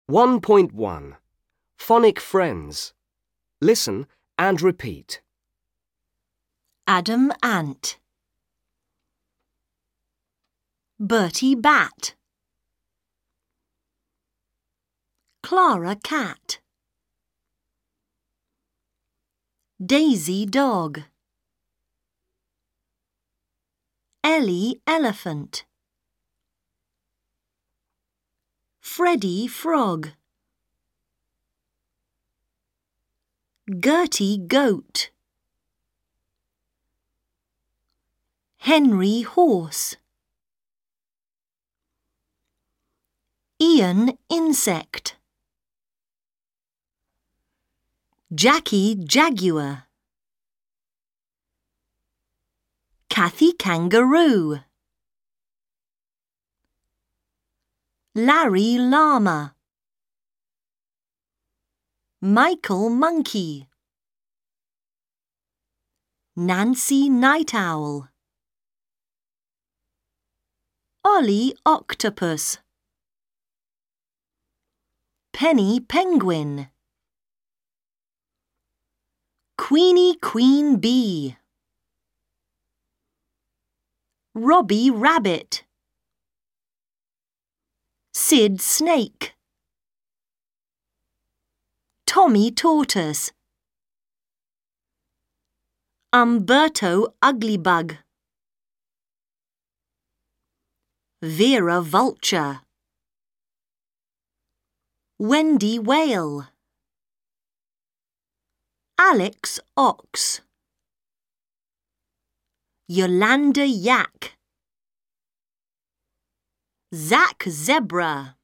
1.1 Phonic Friends. Listen and repeat. Adam Ant, Bertie Bat, Clara Cat, Daisy Dog, Ellie Elephant, Freddie Frog, Gertie Goat, Henry Horse, Ian Insect, Jackie Jaguar, Kathy Kangaroo, Larry Llama, Michael Monkey, Nancy Night Owl, Ollie Octopus, Penny Penguin, Queenie Queen Bee, Robbie Rabbit, Sid Snake, Tommy Tortoise, Umberto Ugglybug, Vera Vulture, Wendy Whale, Alex Ox, Yolanda Yak, Zach Zebra,